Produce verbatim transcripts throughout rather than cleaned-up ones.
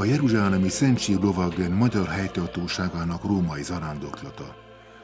jeruzsálemi Szentsír lovagrend magyar helytartóságának római zarándoklata.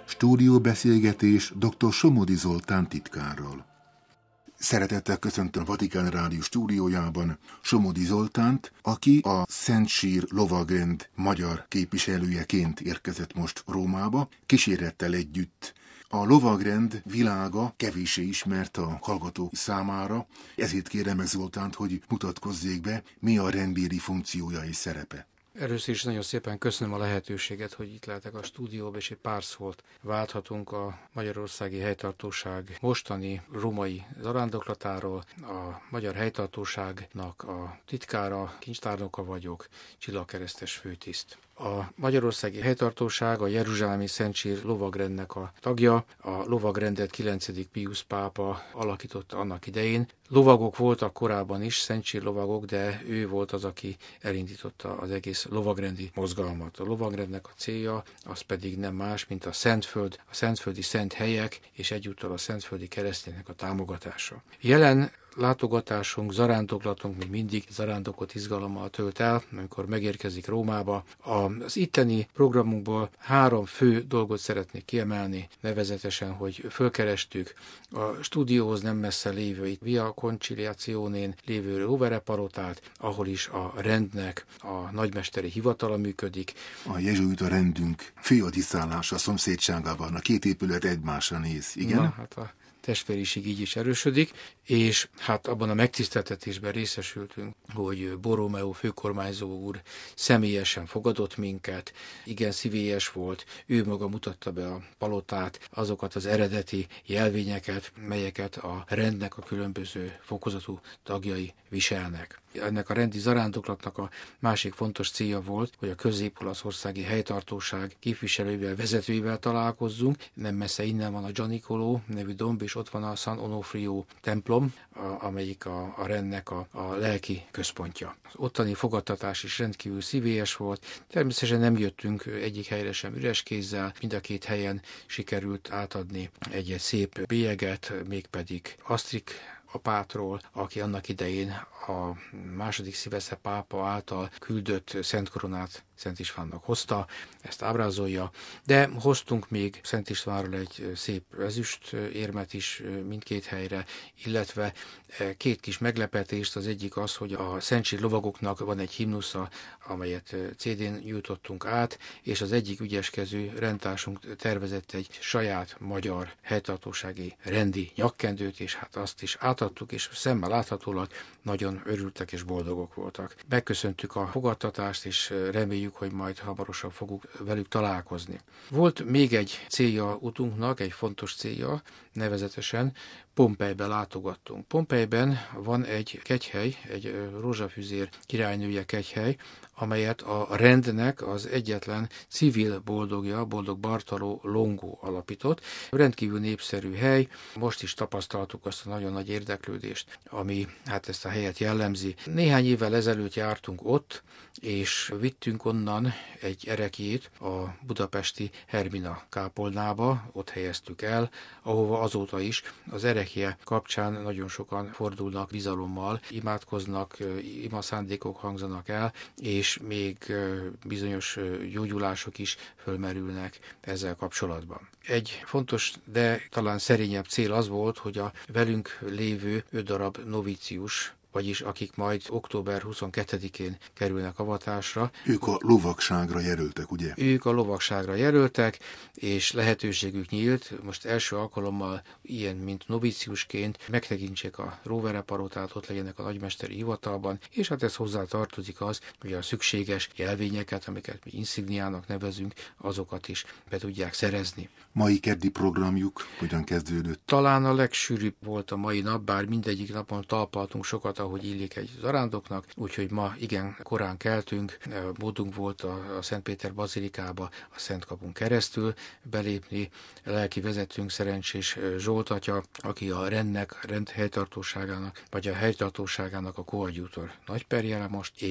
Stúdióbeszélgetés dr. Somodi Zoltán titkárral. Szeretettel köszöntöm a Vatikán Rádió stúdiójában Somodi Zoltánt, aki a Szentsír lovagrend magyar képviselőjeként érkezett most Rómába, kísérettel együtt. A lovagrend világa kevéssé ismert a hallgatók számára, ezért kérem meg Zoltánt, hogy mutatkozzék be, mi a rendbéri funkciója és szerepe. Először is nagyon szépen köszönöm a lehetőséget, hogy itt lehetek a stúdióban, és egy pár szót válthatunk a Magyarországi Helytartóság mostani római zarándoklatáról. A Magyar Helytartóságnak a titkára, kincstárnoka vagyok, csillagkeresztes főtiszt. A Magyarországi Helytartóság a jeruzsálemi Szentsír lovagrendnek a tagja. A lovagrendet kilencedik Piusz pápa alakította annak idején. Lovagok voltak korábban is, Szentsír lovagok, de ő volt az, aki elindította az egész lovagrendi mozgalmat. A lovagrendnek a célja az pedig nem más, mint a Szentföld, a szentföldi szent helyek és egyúttal a szentföldi kereszténynek a támogatása. Jelen látogatásunk, zarándoklatunk még mindig zarándokot izgalommal tölt el, amikor megérkezik Rómába. Az itteni programunkból három fő dolgot szeretnék kiemelni, nevezetesen, hogy fölkerestük a stúdióhoz nem messze lévő Via Conciliationén lévő Rovere palotát, ahol is a rendnek a nagymesteri hivatala működik. A jezsuita rendünk főadiszállása szomszédságában, a két épület egymásra néz, igen? Na, hát a testvériség így is erősödik, és hát abban a megtiszteltetésben részesültünk, hogy Borromeo főkormányzó úr személyesen fogadott minket, igen szívélyes volt, ő maga mutatta be a palotát, azokat az eredeti jelvényeket, melyeket a rendnek a különböző fokozatú tagjai viselnek. Ennek a rendi zarándoklatnak a másik fontos célja volt, hogy a Közép-Olaszországi Helytartóság képviselőivel, vezetőivel találkozzunk. Nem messze innen van a Gianicolo nevű domb, és ott van a San Onofrio templom, amelyik a, a rendnek a, a lelki központja. Az ottani fogadtatás is rendkívül szívélyes volt. Természetesen nem jöttünk egyik helyre sem üres kézzel, mind a két helyen sikerült átadni egy szép bélyeget, mégpedig Asztrik apátról, aki annak idején a második Szilveszter pápa által küldött Szent Koronát Szent Istvánnak hozta, ezt ábrázolja, de hoztunk még Szent Istvánról egy szép ezüst érmet is mindkét helyre, illetve két kis meglepetést, az egyik az, hogy a Szentsír lovagoknak van egy himnusza, amelyet cé dén nyújtottunk át, és az egyik ügyeskező rendtársunk tervezett egy saját magyar helytartósági rendi nyakkendőt, és hát azt is átadtuk, és szemmel láthatólag nagyon örültek és boldogok voltak. Megköszöntük a fogadtatást, és reméljük, hogy majd hamarosan fogunk velük találkozni. Volt még egy célja utunknak, egy fontos célja, nevezetesen Pompejbe látogattunk. Pompejben van egy kegyhely, egy rózsafüzér királynője kegyhely, amelyet a rendnek az egyetlen civil boldogja, boldog Bartoló Longo alapított. Rendkívül népszerű hely, most is tapasztaltuk azt a nagyon nagy érdeklődést, ami hát ezt a helyet jellemzi. Néhány évvel ezelőtt jártunk ott, és vittünk onnan egy erekjét a budapesti Hermina kápolnába, ott helyeztük el, ahova azóta is az erekje kapcsán nagyon sokan fordulnak bizalommal, imádkoznak, imaszándékok hangzanak el, és még bizonyos gyógyulások is fölmerülnek ezzel kapcsolatban. Egy fontos, de talán szerényebb cél az volt, hogy a velünk lévő öt darab novícius, vagyis akik majd október huszonkettedikén kerülnek avatásra. Ők a lovagságra jelöltek, ugye? Ők a lovagságra jelöltek, és lehetőségük nyílt, most első alkalommal ilyen, mint novíciusként megtekintsék a Rovere palotát, ott legyenek a nagymesteri hivatalban, és hát ez hozzá tartozik az, hogy a szükséges jelvényeket, amiket mi insigniának nevezünk, azokat is be tudják szerezni. Mai keddi programjuk hogyan kezdődött? Talán a legsűrűbb volt a mai nap, bár mindegyik napon talpaltunk sokat, ahogy illik egy zarándoknak, úgyhogy ma igen korán keltünk, módunk volt a, a Szent Péter bazilikába a Szent Kapun keresztül belépni. A lelki vezetőnk Szerencsés Zsolt atya, aki a rendnek, rend helytartóságának, vagy a helytartóságának a koadjutor nagyperjele most, és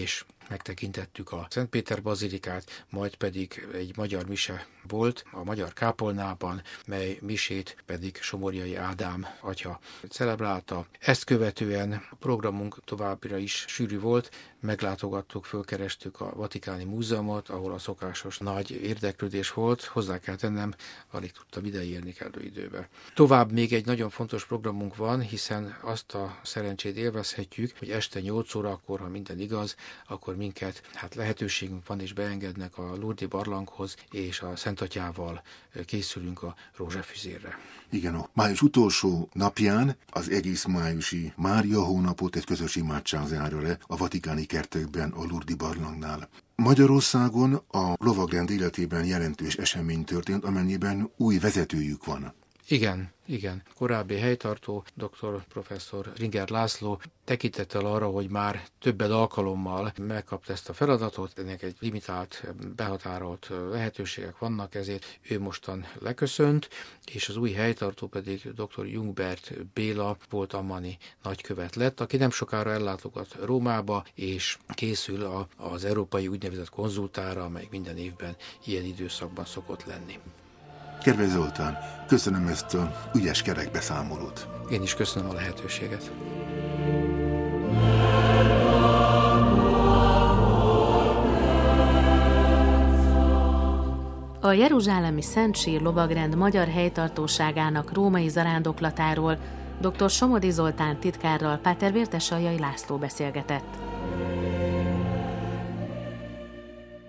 megtekintettük a Szent Péter bazilikát, majd pedig egy magyar mise volt a magyar kápolnában, mely misét pedig Somorjai Ádám atya celebrálta. Ezt követően a programunk továbbra is sűrű volt, meglátogattuk, fölkerestük a Vatikáni Múzeumot, ahol a szokásos nagy érdeklődés volt, hozzá kell tennem, alig tudtam ideérni kellő időbe. Tovább még egy nagyon fontos programunk van, hiszen azt a szerencsét élvezhetjük, hogy este nyolc órakor, ha minden igaz, akkor minket, hát lehetőségünk van és beengednek a Lourdes barlanghoz, és a Szent Atyával készülünk a rózsafüzérre. Igen, a május utolsó napján az egész májusi Mária hónapot egy közös imádság zárja le a vatikáni kertekben a Lourdes barlangnál. Magyarországon a lovagrend életében jelentős esemény történt, amennyiben új vezetőjük van. Igen, igen. Korábbi helytartó, doktor professzor Ringer László tekintettel arra, hogy már többed alkalommal megkapta ezt a feladatot, ennek egy limitált, behatárolt lehetőségek vannak, ezért ő mostan leköszönt, és az új helytartó pedig doktor Jungbert Béla volt ammani nagykövet lett, aki nem sokára ellátogat Rómába, és készül a, az európai úgynevezett konzultára, amely minden évben ilyen időszakban szokott lenni. Kedves Zoltán, köszönöm ezt a ügyes kerekbeszámolót. Én is köszönöm a lehetőséget. A Jeruzsálemi Szent Sír lovagrend magyar helytartóságának római zarándoklatáról doktor Somodi Zoltán titkárral Páter Vértesaljai László beszélgetett.